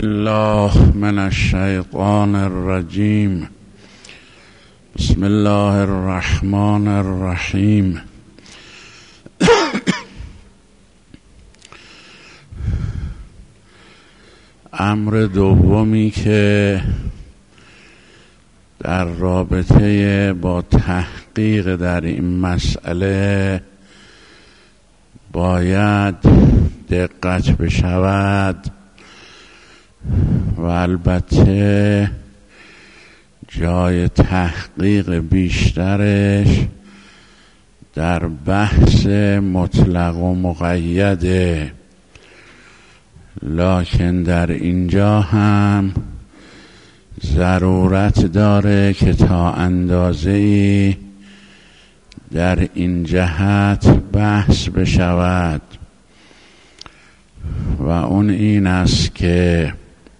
الله من الشیطان الرجیم. بسم الله الرحمن الرحیم. امر دومی که در رابطه با تحقیق در این مسئله باید دقت بشود و البته جای تحقیق بیشترش در بحث مطلق و مقیده، لکن در اینجا هم ضرورت داره که تا اندازه‌ای در این جهت بحث بشود و اون این است که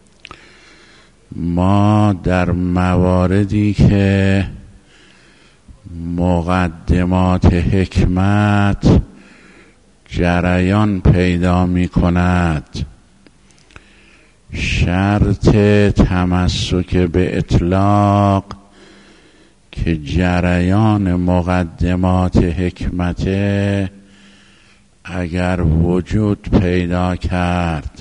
ما در مواردی که مقدمات حکمت جریان پیدا می کند، شرط تمسک به اطلاق که جریان مقدمات حکمت اگر وجود پیدا کرد،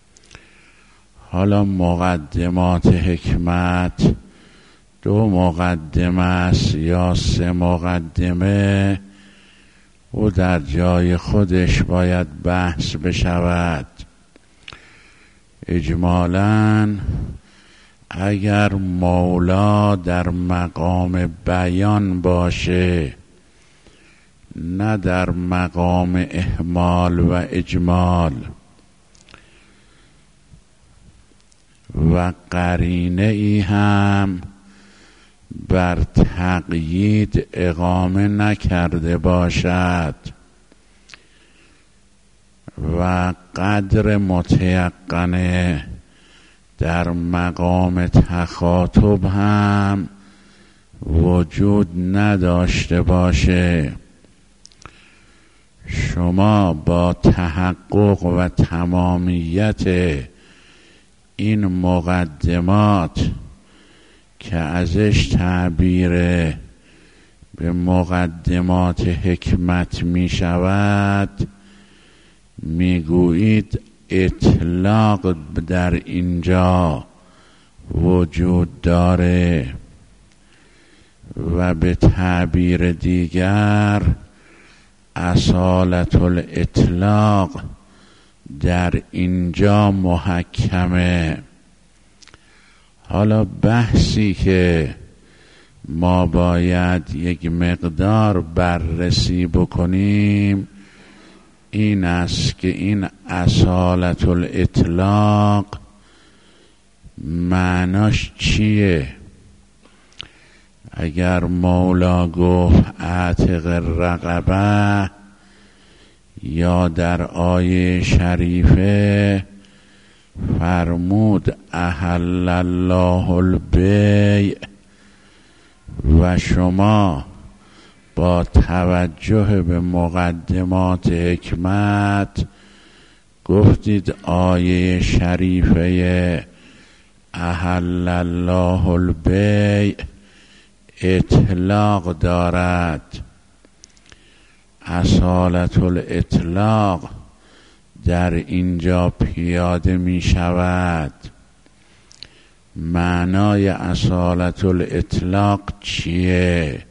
حالا مقدمات حکمت 2 مقدمه است یا 3 مقدمه، و در جای خودش باید بحث بشود. اجمالاً اگر مولا در مقام بیان باشه، نه در مقام احمال و اجمال، و قرینه ای هم بر تقیید اقامه نکرده باشد و قدر متیقنه در مقام تخاطب هم وجود نداشته باشه، شما با تحقق و تمامیت این مقدمات که ازش تعبیر به مقدمات حکمت می شود میگویید اطلاق در اینجا وجود داره، و به تعبیر دیگر اصالت الاطلاق در اینجا محکمه. حالا بحثی که ما باید یک مقدار بررسی بکنیم این است که این اصالت الاطلاق معناش چیه؟ اگر مولا گفت اعتق الرقبه، یا در آیه شریفه فرمود احل الله البیع، و شما با توجه به مقدمات حکمت گفتید آیه شریفه احل الله البیع اطلاق دارد. اصالت الاطلاق در اینجا پیاده می شود. معنای اصالت الاطلاق چیه؟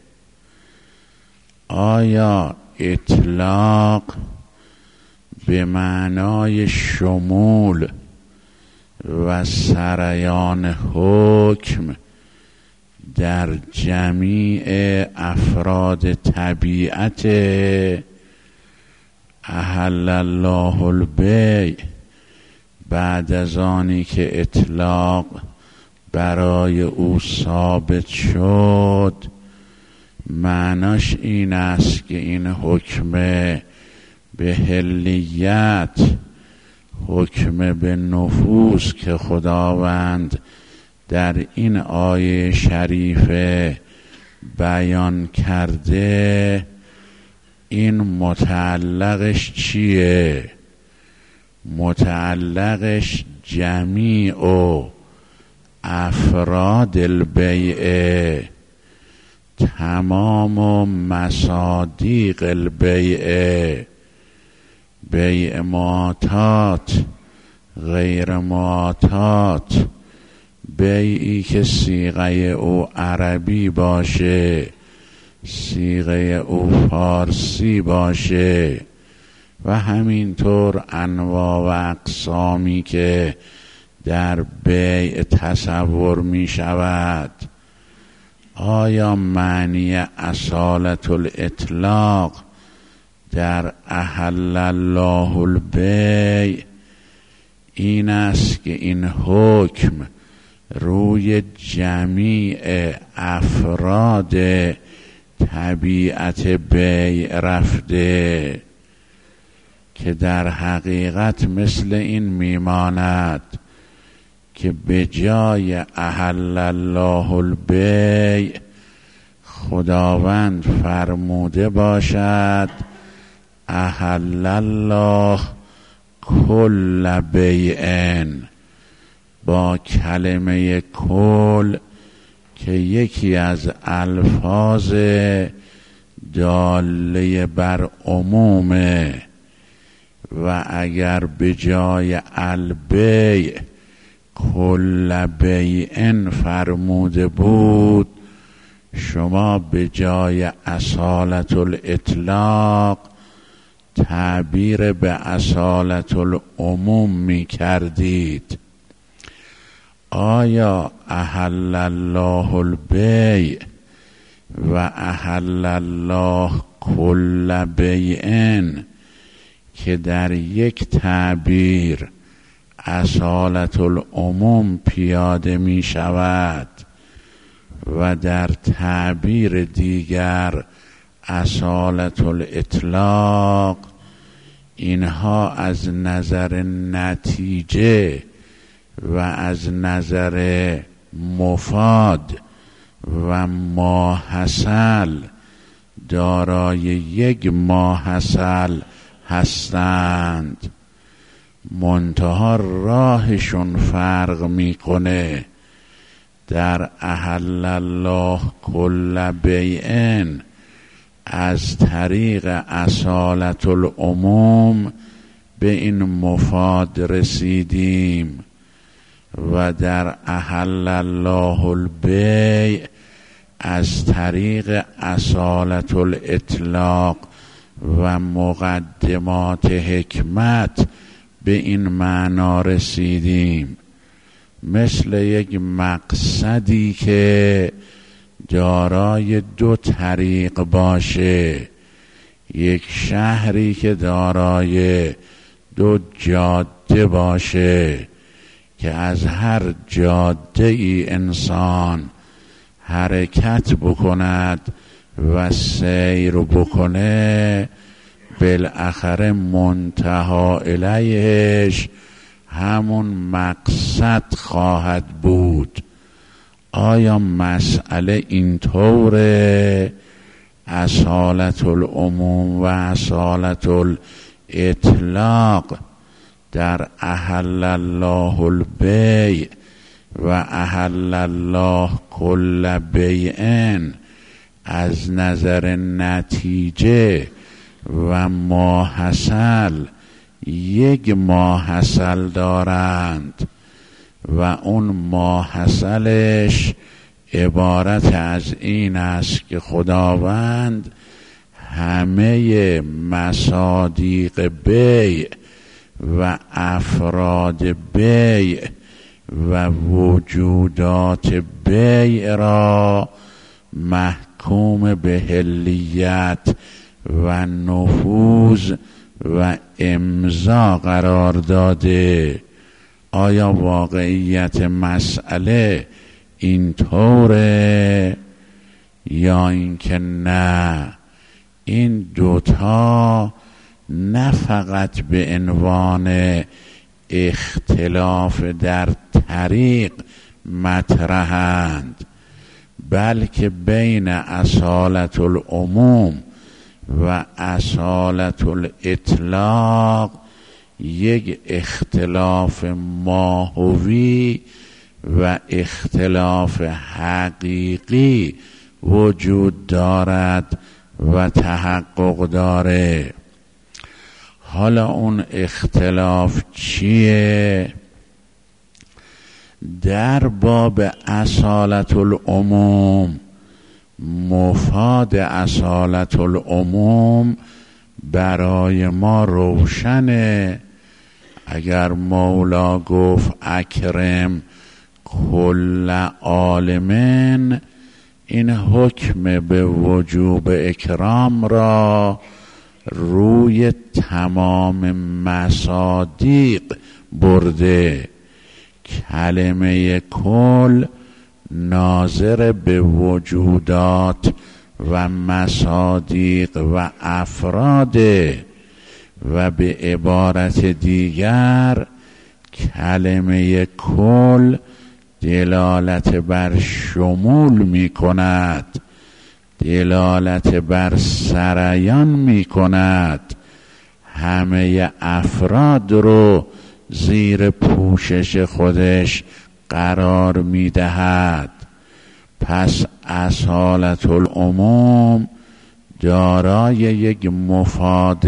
آیا اطلاق به معنای شمول و سریان حکم در جمیع افراد طبیعت احل الله البیع بعد از آنی که اطلاق برای او ثابت شد معناش این است که این حکم به حلیت، حکم به نفوس که خداوند در این آیه شریفه بیان کرده، این متعلقش چیه؟ متعلقش جمیع افراد البیع، تمام مصادیق البیع، بیع معاطات، غیر معاطات، بیعی که صیغه او عربی باشه، صیغه او فارسی باشه و همینطور انواع و اقسامی که در بیع تصور می شود. آیا معنی اصالت الاطلاق در احل الله البیع این است که این حکم روی جمیع افراد طبیعت بیع رفته، که در حقیقت مثل این میماند که به جای احل الله البیع خداوند فرموده باشد احل الله کل بیع، با کلمه کل که یکی از الفاظ داله بر عمومه، و اگر به جای البیع کل بیع فرموده بود، شما به جای اصالت الاطلاق تعبیر به اصالت العموم می کردید. آیا احل الله البیع و احل الله کل بیع که در یک تعبیر اصالت العموم پیاده می شود و در تعبیر دیگر اصالت الاطلاق، اینها از نظر نتیجه و از نظر مفاد و ماحصل دارای یک ماحصل هستند، منتها راهشون فرق میکنه. در احل الله کل بیع از طریق اصالت العموم به این مفاد رسیدیم و در احل الله البیع از طریق اصالت الاطلاق و مقدمات حکمت به این معنا رسیدیم. مثل یک مقصدی که دارای دو طریق باشه، یک شهری که دارای دو جاده باشه که از هر جاده ای انسان حرکت بکند و سیر بکنه، بالاخره منتها الیهش همون مقصد خواهد بود. آیا مسئله اینطوره؟ اصالت العموم و اصالت الاطلاق در احل الله البیع و احل الله کل بیع از نظر نتیجه و ماحصل یک ماحصل دارند و اون ماحصلش عبارت از این است که خداوند همه مصادیق بیع و افراد بیع و وجودات بیع را محکوم به حلیت و نفوذ و امضا قرار داده. آیا واقعیت مسئله اینطوره یا اینکه نه؟ این دوتا نه فقط به عنوان اختلاف در طریق مطرحند، بلکه بین اصالت العموم و اصالت الاطلاق یک اختلاف ماهوی و اختلاف حقیقی وجود دارد و تحقق داره. حالا اون اختلاف چیه؟ در باب اصالت العموم، مفاد اصالت العموم برای ما روشنه. اگر مولا گفت اکرم کل عالمین، این حکم به وجوب اکرام را روی تمام مصادیق برده. کلمه کل ناظر به وجودات و مصادیق و افراده و به عبارت دیگر کلمه کل دلالت بر شمول می کند، دلالت بر سریان می کند، همه افراد رو زیر پوشش خودش قرار می دهد. پس اصالت العموم دارای یک مفاد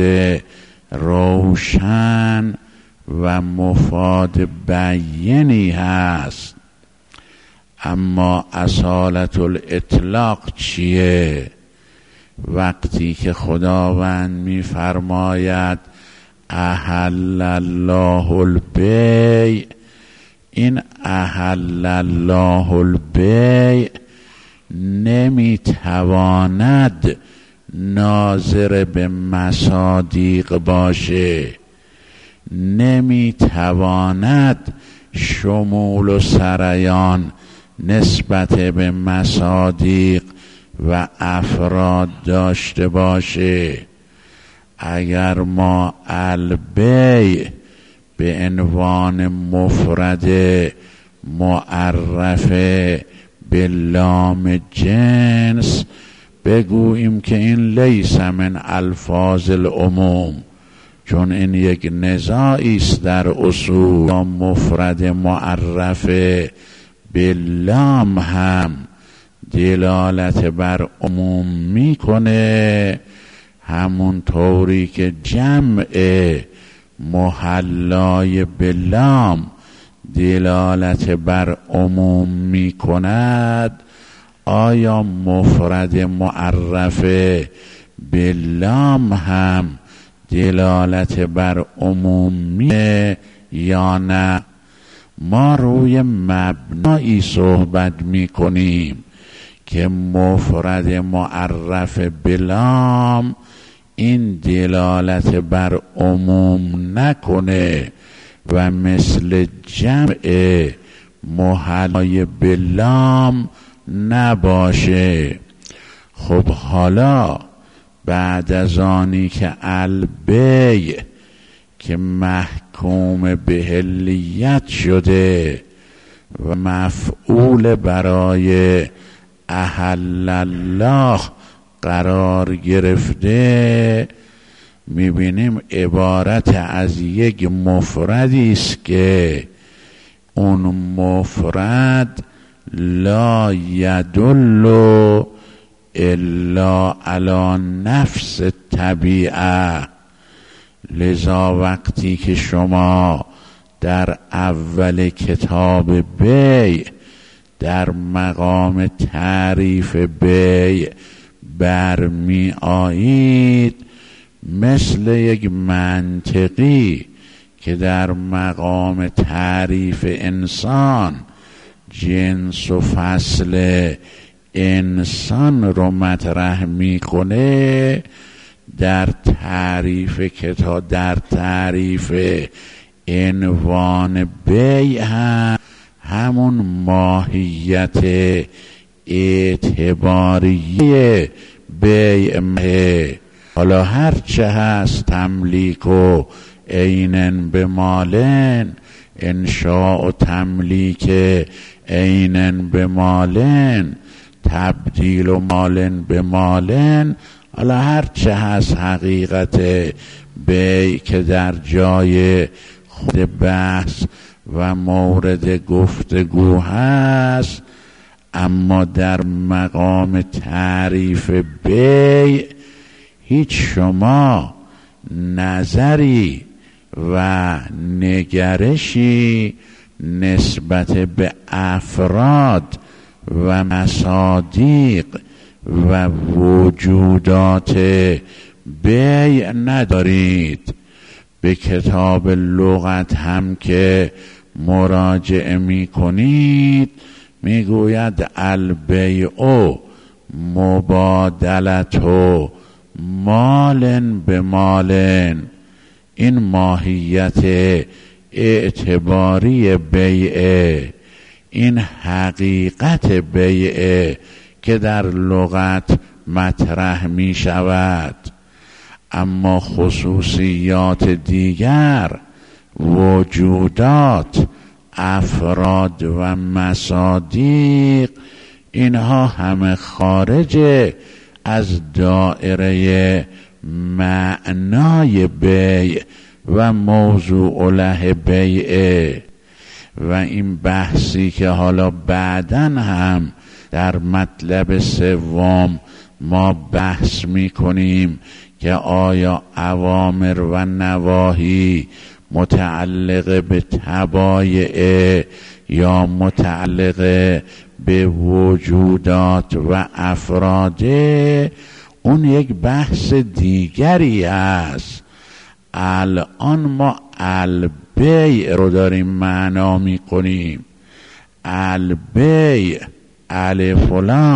روشن و مفاد بیانی هست. اما اصالت الاطلاق چیه؟ وقتی که خداوند می فرماید احل الله البیع، این احل الله البیع نمی تواند ناظر به مصادیق باشه، نمی تواند شمول و سریان نسبت به مصادیق و افراد داشته باشه. اگر ما البیع به عنوان مفرد معرفه به لام جنس بگوییم که این لیس من الفاظ العموم، چون این یک نزاعی است در اصول. مفرد معرفه به لام هم دلالت بر عموم میکنه، همون طوری که جمع محلای به لام دلالت بر عموم می کند. آیا مفرد معرفه به لام هم دلالت بر عموم می یا نه؟ ما روی مبنایی صحبت می کنیم که مفرد معرفه به لام این دلالت بر عموم نکنه و مثل جمع محلای به لام نباشه. خب حالا بعد از آنی که البیع که محکوم به حلیت شده و مفعول برای احل الله قرار گرفته، میبینیم عبارت از یک مفردی است که اون مفرد لا یدل الا علی نفس طبیعه. لذا وقتی که شما در اول کتاب بیع در مقام تعریف بیع برمی آیید، مثل یک منطقی که در مقام تعریف انسان جنس و فصل انسان رو مطرح میکنه، در تعریف کتاب در تعریف عنوان بیع همون ماهیت اعتباریه بیع. حالا هرچه هست تملیک و عینن به مالن، انشاء و تملیک عینن به مالن، تبدیل و مالن به مالن، حالا هرچه هست حقیقت بیع که در جای خود بحث و مورد گفتگو هست، اما در مقام تعریف بیع هیچ شما نظری و نگرشی نسبت به افراد و مصادیق و وجودات بیع ندارید. به کتاب لغت هم که مراجعه می کنید میگوید البیع مبادلت مال به مال. این ماهیت اعتباری بیع، این حقیقت بیع که در لغت مطرح می شود. اما خصوصیات دیگر، وجودات، افراد و مصادیق، اینها همه خارج از دائره معنای بیع و موضوع له بیع. و این بحثی که حالا بعداً هم در مطلب سوم ما بحث می کنیم که آیا اوامر و نواهی متعلق به طبایع یا متعلق به وجودات و افراده، اون یک بحث دیگری است. الان ما البیع رو داریم معنا می کنیم. البیع الف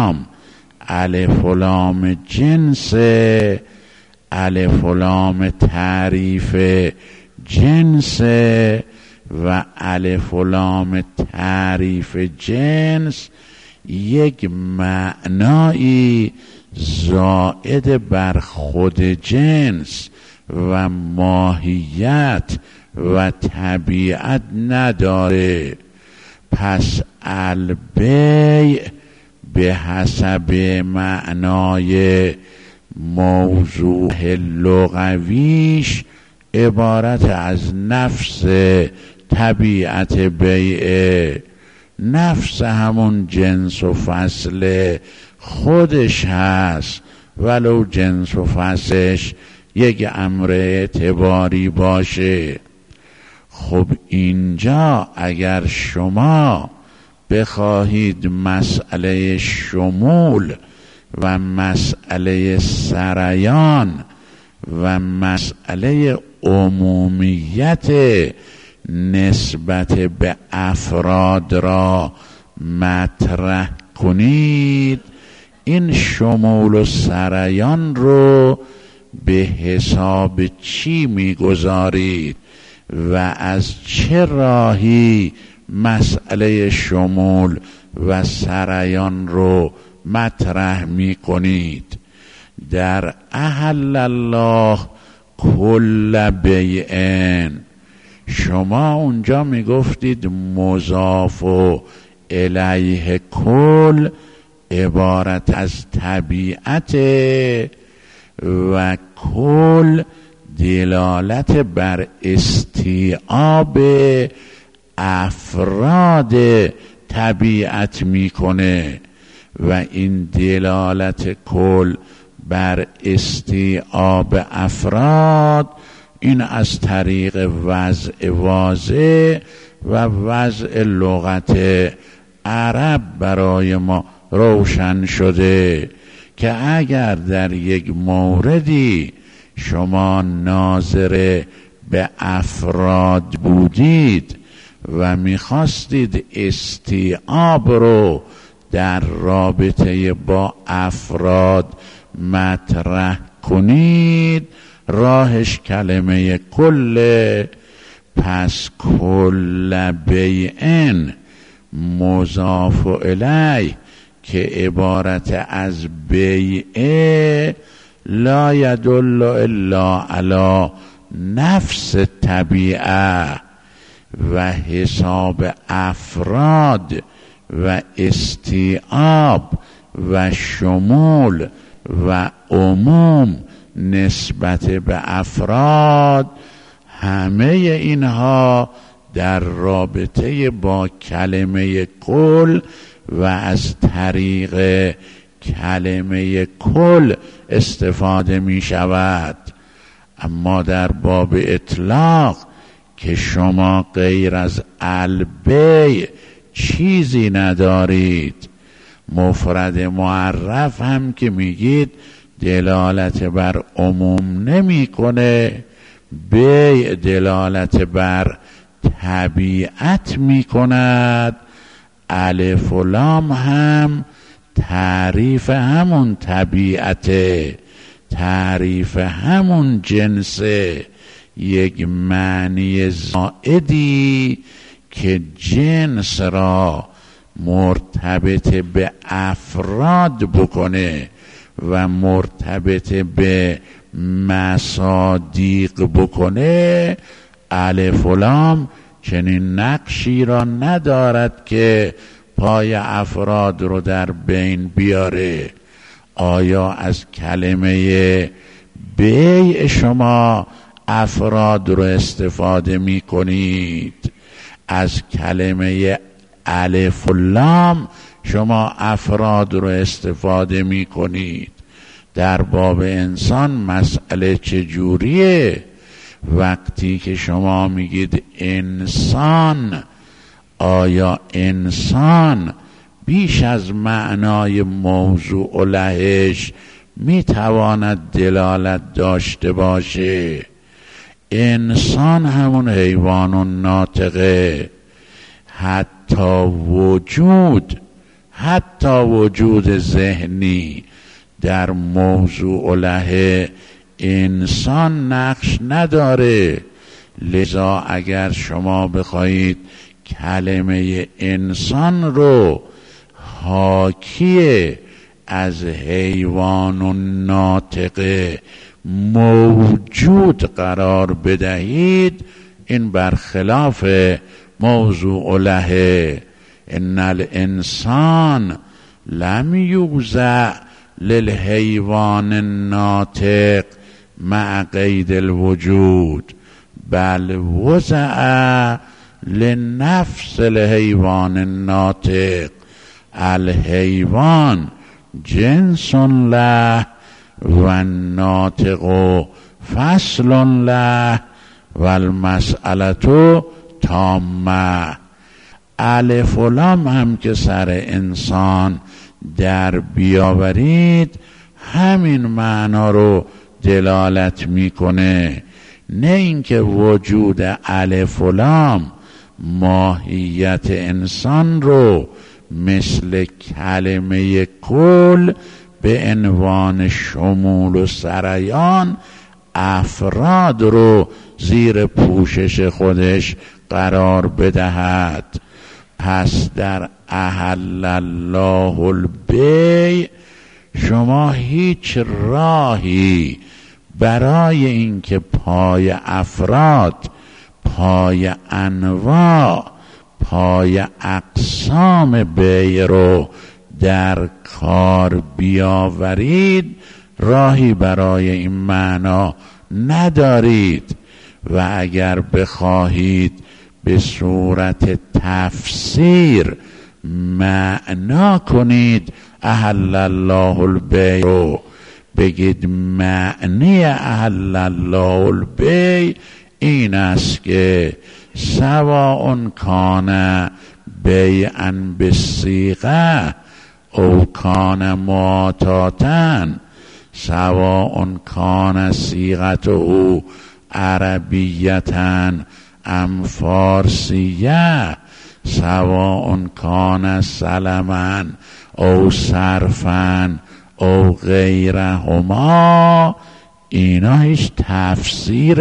لام جنس، الف لام تعریف جنس و الف لام تعریف جنس یک معنایی زائد بر خود جنس و ماهیت و طبیعت نداره. پس البیع به حسب معنای موضوع لغویش عبارت از نفس طبیعت بیع. نفس همون جنس و فصل خودش هست، ولو جنس و فصلش یک امر اعتباری باشه. خب اینجا اگر شما بخواهید مسئله شمول و مسئله سریان و مسئله عمومیت نسبت به افراد را مطرح کنید، این شمول و سریان رو به حساب چی میگذارید و از چه راهی مسئله شمول و سریان رو مطرح می کنید؟ در احل الله کل بیعن، شما اونجا می گفتید مضاف و الیه کل عبارت از طبیعت و کل دلالت بر استیعاب افراد طبیعت میکنه و این دلالت کل بر استیعاب افراد، این از طریق وضع واضح و وضع لغت عرب برای ما روشن شده که اگر در یک موردی شما ناظر به افراد بودید و میخواستید استیعاب رو در رابطه با افراد مطرح کنید، راهش کلمه کله. پس کل بیعن مضاف الیه که عبارت از بیعه لا یدل الا علی نفس طبیعه و حساب افراد و استیعاب و شمول و عموم نسبت به افراد، همه اینها در رابطه با کلمه کل و از طریق کلمه کل استفاده می شود. اما در باب اطلاق که شما غیر از البیع چیزی ندارید، مفرد معرف هم که میگید دلالت بر عموم نمیکنه، بیع دلالت بر طبیعت میکند، الف و لام هم تعریف همون طبیعته، تعریف همون جنسه، یک معنی زائدی که جنس را مرتبط به افراد بکنه و مرتبط به مصادیق بکنه. الف و لام چنین نقشی را ندارد که پای افراد رو در بین بیاره. آیا از کلمه بیع شما افراد رو استفاده می کنید؟ از کلمه الف و لام شما افراد رو استفاده می کنید؟ در باب انسان مسئله چجوریه؟ وقتی که شما میگید انسان، آیا انسان بیش از معنای موضوع و لهش میتواند دلالت داشته باشه؟ انسان همون حیوان و ناطقه. حتی وجود ذهنی در موضوع و له انسان نقش نداره. لذا اگر شما بخواهید کلمه انسان رو حاکی از حیوان و ناطق موجود قرار بدهید، این برخلاف موضوع له. ان الانسان لم یوضع للحیوان الناطق مع قید الوجود بل وضع لنفس الحیوان الناطق. الحیوان جنس له و الناطق فصل له و المسئله تامه. الف و لام هم که سر انسان در بیاورید همین معنا رو دلالت میکنه، نه اینکه وجود الف و لام ماهیت انسان رو مثل کلمه کل به عنوان شمول و سریان افراد رو زیر پوشش خودش قرار بدهد. پس در احل الله البیع شما هیچ راهی برای اینکه پای افراد، پای انواع، پای اقسام بیع رو در کار بیاورید، راهی برای این معنا ندارید. و اگر بخواهید به صورت تفسیر معنا کنید احل الله البیع، بگید معنی احل الله البیع این است که سواء کان بیعا بالصیغه او کان معاطاتا، سواء کان صیغته عربیتا ام فارسیه، سواء کان سلما او صرفا او غیرهما. اینا هیچ تفسیر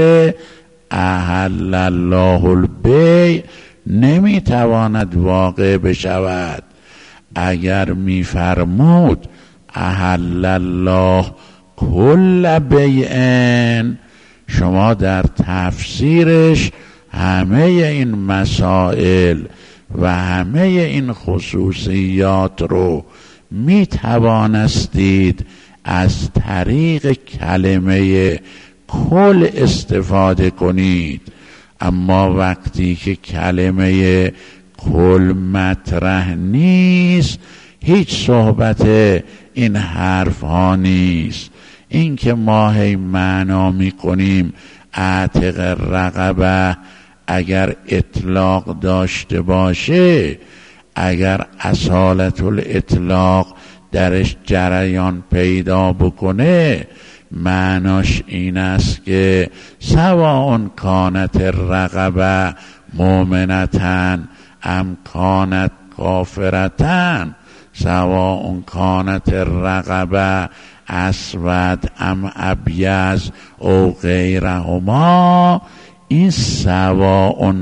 احل الله البیع نمیتواند واقع بشود. اگر میفرمود احل الله کل بیع، شما در تفسیرش همه این مسائل و همه این خصوصیات رو می توانستید از طریق کلمه کل استفاده کنید. اما وقتی که کلمه کل مطرح نیست، هیچ صحبت این حرف ها نیست. این که ما هی معنا می کنیم عاتق رقبه، اگر اطلاق داشته باشه، اگر اصالت الاطلاق درش جریان پیدا بکنه، معناش این است که سواء کانت الرقبه مؤمنتن ام کانت کافرتن، سواء کانت الرقبه اسود ام ابیض او غیرهما. این سواء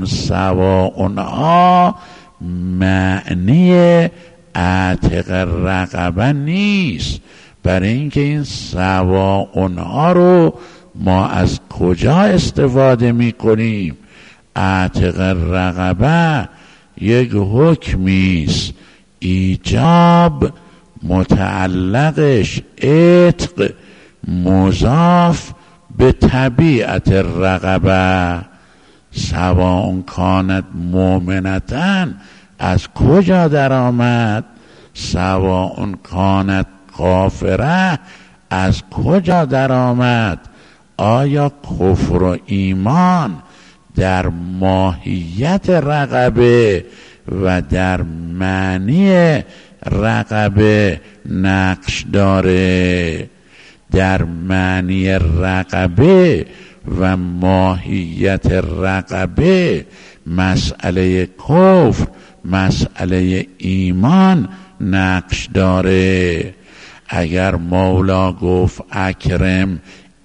ها معنی عاتق الرقبه نیست. برای اینکه این سواء ها رو ما از کجا استفاده می کنیم؟ عاتق الرقبه یک حکمی است، ایجاب متعلقش عتق، مضاف به طبیعت الرقبه. سواء کانت مؤمنتن از کجا در آمد؟ سواء کانت کافره از کجا در آمد؟ آیا کفر و ایمان در ماهیت رقبه و در معنی رقبه نقش داره؟ در معنی رقبه و ماهیت رقبه مسئله کفر، مسئله ایمان نقش داره. اگر مولا گفت اکرم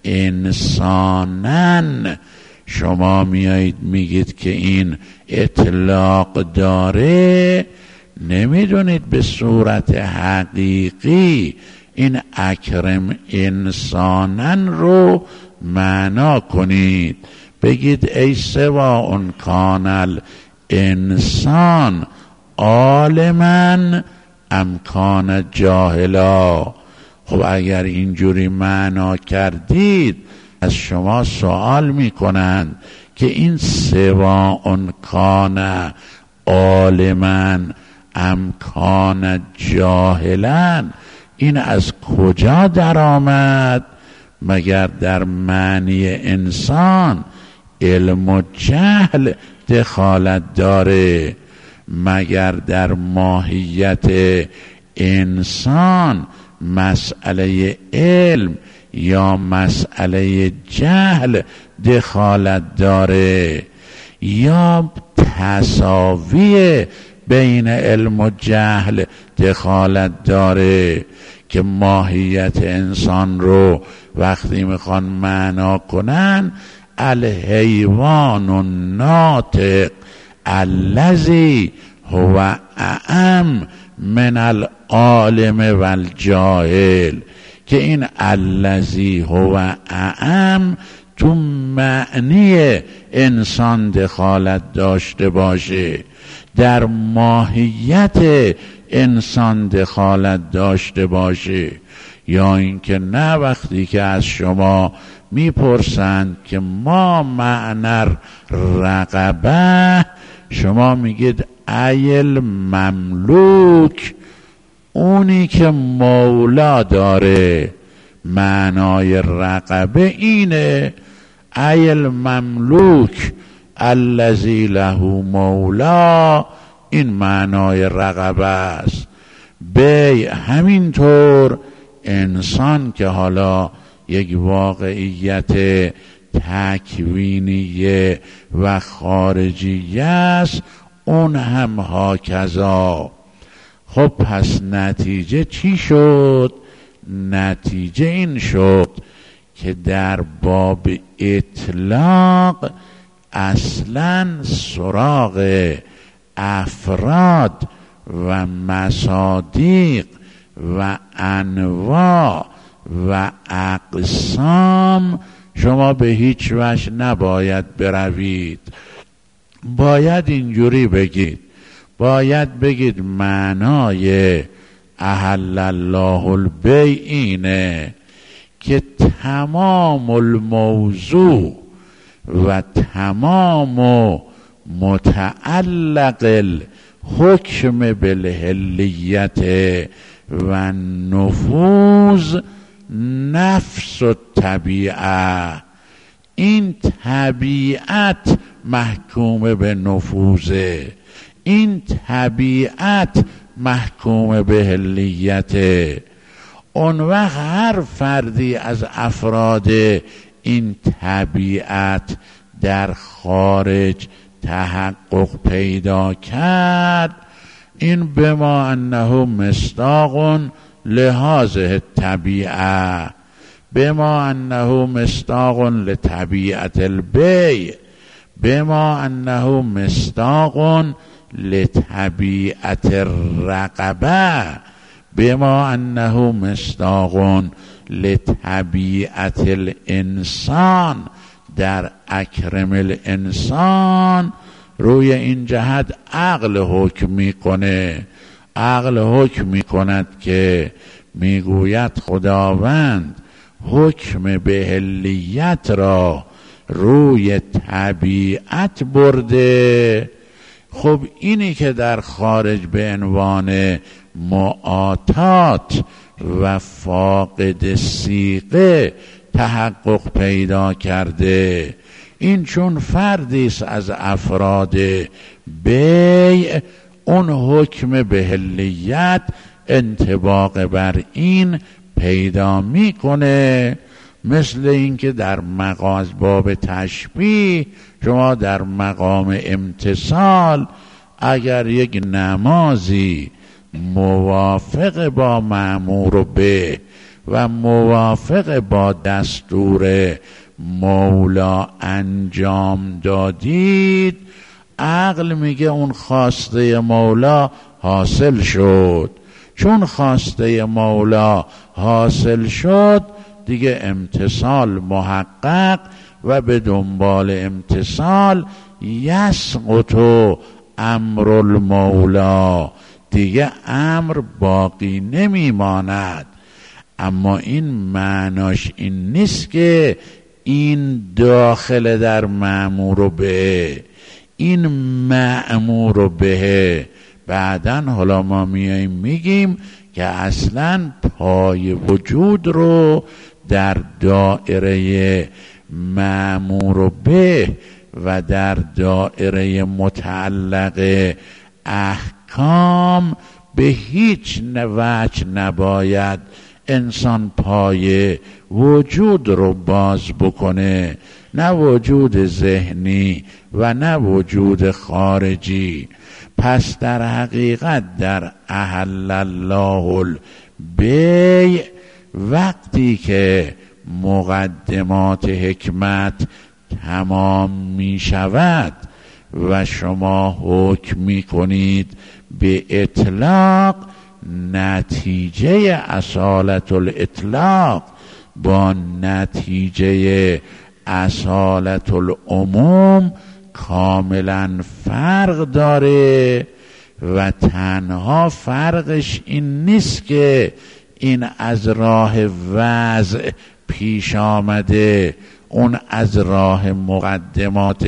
انسانن، شما میایید میگید که این اطلاق داره، نمیدونید به صورت حقیقی این اکرم انسانن رو معنا کنید. بگید ای سواء کان الانسان عالما ام کان جاهلا. خب اگر اینجوری معنا کردید، از شما سوال میکنند که این سواء کان عالما ام کان جاهلا، این از کجا در آمد؟ مگر در معنی انسان علم و جهل دخالت داره؟ مگر در ماهیت انسان مسئله علم یا مسئله جهل دخالت داره؟ یا تساوی بین علم و جهل دخالت داره که ماهیت انسان رو وقتی میخوان معنا کنن الحیوان الناطق الذی هو اعم من العالم والجاهل، که این الذی هو اعم تو معنی انسان دخالت داشته باشه، در ماهیت انسان دخالت داشته باشه، یا اینکه نه وقتی که از شما میپرسند که ما معنی رقبه، شما میگید ایل مملوک، اونی که مولا داره. معنای رقبه اینه، ایل مملوک الذی له مولا، این معنای رقبه است. به همینطور انسان که حالا یک واقعیت تکوینیه و خارجیه است، اون هم هاکذا. خب پس نتیجه چی شد؟ نتیجه این شد که در باب اطلاق اصلا سراغ افراد و مصادیق و انواع و اقسام شما به هیچ وجه نباید بروید. باید اینجوری بگید، باید بگید معنای احل الله البیع اینه که تمام الموضوع و تمام متعلق الحکم بالحلیت و نفوذ نفس و طبیعه. این طبیعت محکوم به نفوذه، این طبیعت محکوم به حلیته. اون وقت هر فردی از افراد این طبیعت در خارج تحقق پیدا کرد، این بما انه مصداق لهذه الطبیعه، بما انه مصداق لطبیعت البیع، بما انه مصداق لطبیعت الرقبه، بما انه مصداق لطبیعت الانسان در اکرم الانسان. روی این جهت عقل حکم میکنه، عقل حکم میکند که میگوید خداوند حکم به حلیت را روی طبیعت برده. خب اینی که در خارج به عنوان معاطات و فاقد صیغه تحقق پیدا کرده، این چون فردی است از افراد بیع، اون حکم به حلیت انطباق بر این پیدا میکنه. مثل اینکه در باب تشبیه شما در مقام امتثال اگر یک نمازی موافق با مأمور به و موافق با دستور مولا انجام دادید، عقل میگه اون خواسته مولا حاصل شد. چون خواسته مولا حاصل شد دیگه امتثال محقق و به دنبال امتثال یسقط امر المولا، دیگه امر باقی نمیماند. اما این معناش این نیست که این داخل در مأمور به، این مأمور به بعدن حالا ما میاییم میگیم که اصلا پای وجود رو در دائره مأمور به و در دائره متعلق احکام به هیچ وجه نباید انسان پای وجود رو باز بکنه، نه وجود ذهنی و نه وجود خارجی. پس در حقیقت در احل الله البیع وقتی که مقدمات حکمت تمام می شود و شما حکم می کنید به اطلاق، نتیجه اصالت الاطلاق با نتیجه اصالت العموم کاملا فرق داره و تنها فرقش این نیست که این از راه وضع پیش آمده، اون از راه مقدمات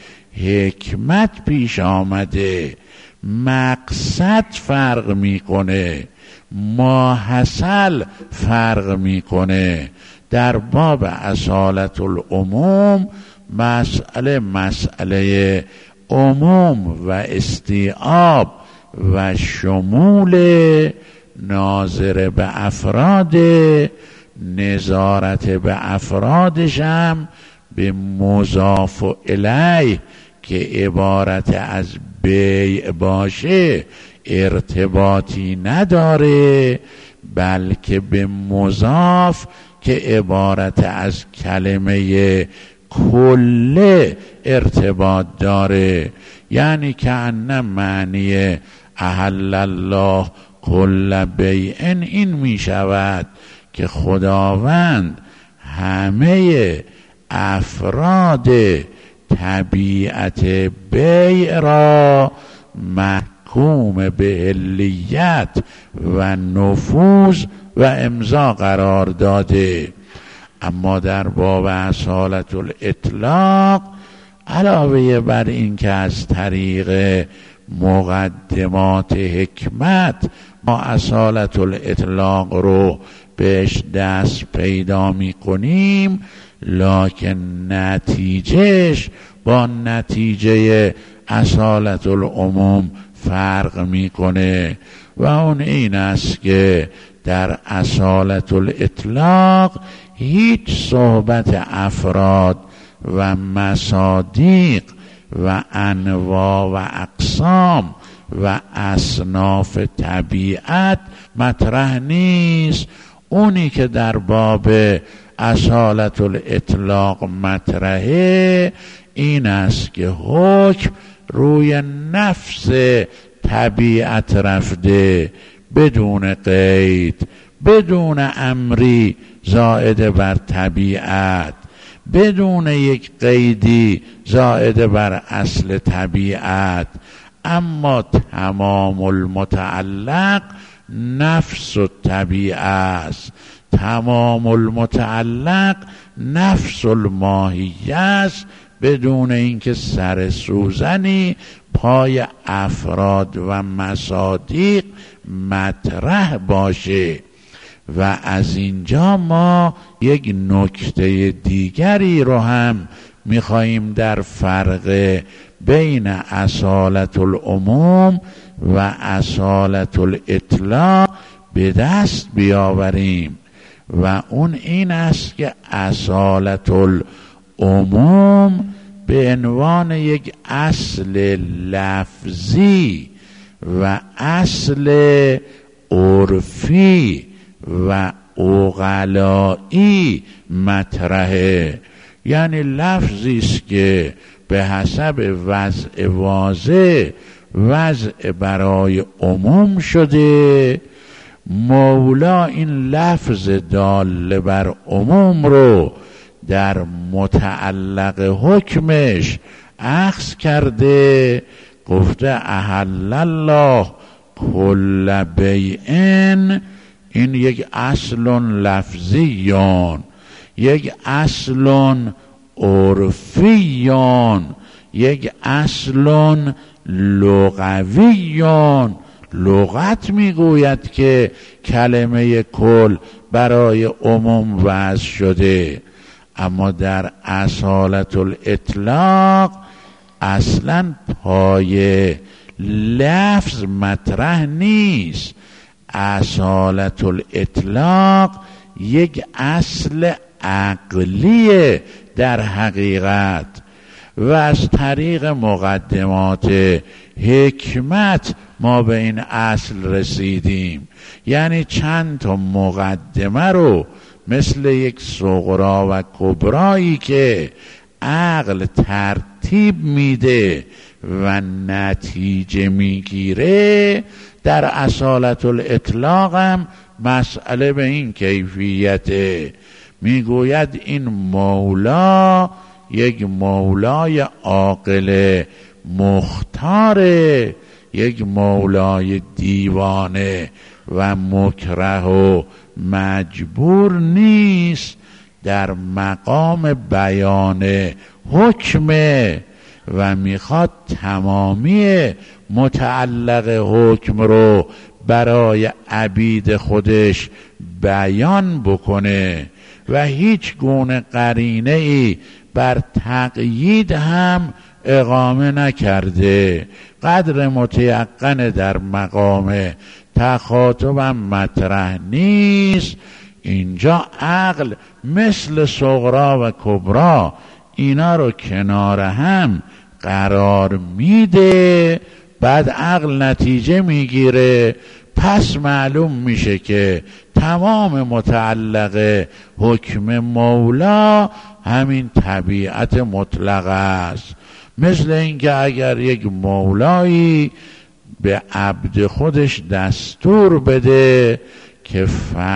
حکمت پیش آمده. مقصد فرق میکنه، ماحصل فرق میکنه. در باب اصالت العموم مسئله عموم و استیعاب و شمول ناظر به افراد، نظارت به افرادش هم به مضاف الیه که عبارت از بیع باشه ارتباطی نداره، بلکه به مضاف که عبارت از کلمه کله ارتباط داره. یعنی که ان معنی احل الله کل بیع این می شود که خداوند همه افراد طبیعت بیع را محکوم به علیت و نفوذ و امضا قرار داده. اما در باب اصالت الاطلاق علاوه بر این که از طریق مقدمات حکمت ما اصالت الاطلاق رو بهش دست پیدا می کنیم، لکن نتیجهش با نتیجه اصالت العموم فرق میکنه و اون این است که در اصالت الاطلاق هیچ صحبت افراد و مصادیق و انواع و اقسام و اصناف طبیعت مطرح نیست. اونی که در باب اصالت الاطلاق مطرحه این است که حکم روی نفس طبیعت رفته بدون قید، بدون امری زائد بر طبیعت، بدون یک قیدی زائد بر اصل طبیعت. اما تمام المتعلق نفس الطبیعه است، تمام المتعلق نفس الماهیه است، بدون اینکه سر سوزنی پای افراد و مصادیق مطرح باشه. و از اینجا ما یک نکته دیگری رو هم میخواییم در فرق بین اصالت العموم و اصالت الاطلاق به دست بیاوریم و اون این است که اصالت العموم به عنوان یک اصل لفظی و اصل عرفی و عقلایی مطرحه، یعنی لفظی است که به حسب وضع واضح وضع برای عموم شده. مولا این لفظ دال بر عموم رو در متعلق حکمش اخذ کرده، گفته احل الله کل بیعن. این یک اصل لفظیون، یک اصل عرفیون، یک اصل لغویون. لغت میگوید که کلمه کل برای عموم وضع شده، اما در اصالت الاطلاق اصلا پای لفظ مطرح نیست. اصالت الاطلاق یک اصل عقلیه در حقیقت و از طریق مقدمات حکمت ما به این اصل رسیدیم. یعنی چند تا مقدمه رو مثل یک صغرا و کبرایی که عقل ترتیب میده و نتیجه میگیره، در اصالت الاطلاق هم مسئله به این کیفیته. میگوید این مولا یک مولای عاقل مختاره، یک مولای دیوانه و مکره و مجبور نیست، در مقام بیان حکمه و میخواد تمامی متعلق حکم رو برای عبید خودش بیان بکنه و هیچ گونه قرینه ای بر تقیید هم اقامه نکرده. قدر متیقن در مقام تخاطبم مطرح نیست. اینجا عقل مثل صغرا و کبرا اینا رو کنار هم قرار میده، بعد عقل نتیجه میگیره. پس معلوم میشه که تمام متعلق حکم مولا همین طبیعت مطلق است. مثل اینکه اگر یک مولایی به عبد خودش دستور بده که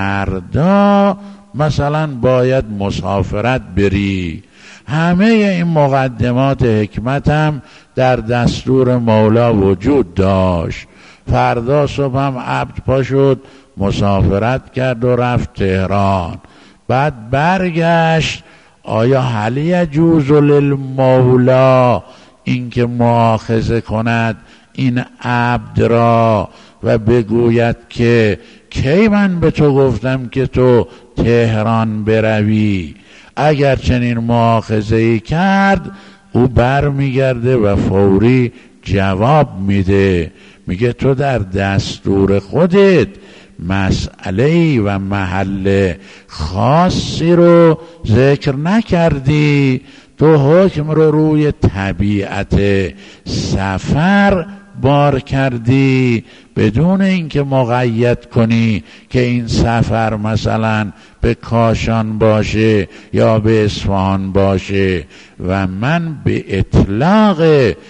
فردا مثلا باید مسافرت بری، همه این مقدمات حکمت هم در دستور مولا وجود داشت. فردا صبح هم عبد پا شد مسافرت کرد و رفت تهران. بعد برگشت. آیا هل یجوز للمولا این که مؤاخذه کند این عبد را و بگوید که کی من به تو گفتم که تو تهران بروی؟ اگر چنین مؤاخذه‌ای کرد، او بر میگرده و فوری جواب میده، میگه تو در دستور خودت مسئله و محل خاصی رو ذکر نکردی، تو حکم رو روی طبیعت سفر بار کردی بدون اینکه مقید کنی که این سفر مثلا به کاشان باشه یا به اصفهان باشه. و من به اطلاق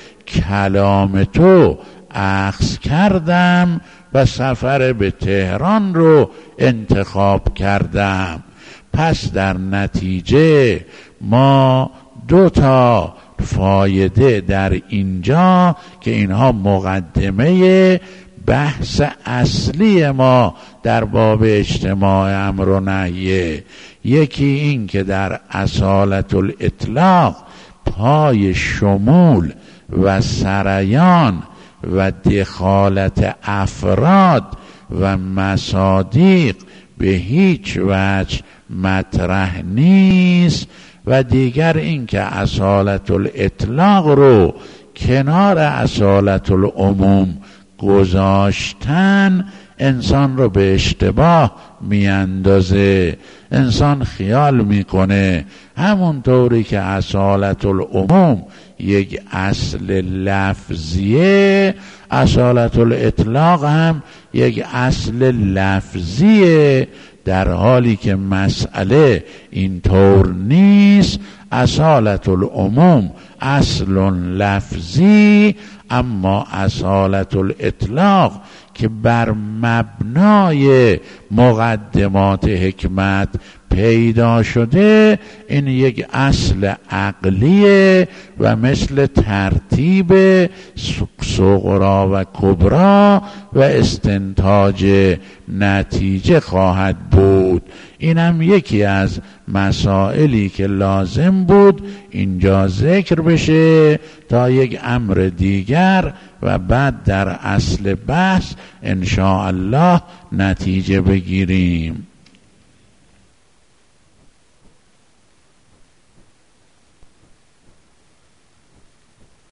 کلام تو اخذ کردم و سفر به تهران رو انتخاب کردم. پس در نتیجه ما 2 فایده در اینجا که اینها مقدمه بحث اصلی ما در باب اجتماع امر و نهیه. یکی این که در اصالت الاطلاق پای شمول و سریان و دخالت افراد و مصادیق به هیچ وجه مطرح نیست. و دیگر این که اصالت الاطلاق رو کنار اصالت العموم گذاشتن انسان رو به اشتباه میاندازه. انسان خیال میکنه همونطوری که اصالت العموم یک اصل لفظیه، اصالت الاطلاق هم یک اصل لفظیه، در حالی که مسئله اینطور نیست. اصالت العموم اصل لفظی، اما اصالت الاطلاق که بر مبنای مقدمات حکمت پیدا شده، این یک اصل عقلیه و مثل ترتیب صغرا و کبرا و استنتاج نتیجه خواهد بود. اینم یکی از مسائلی که لازم بود اینجا ذکر بشه تا یک امر دیگر و بعد در اصل بحث ان شاء الله نتیجه بگیریم.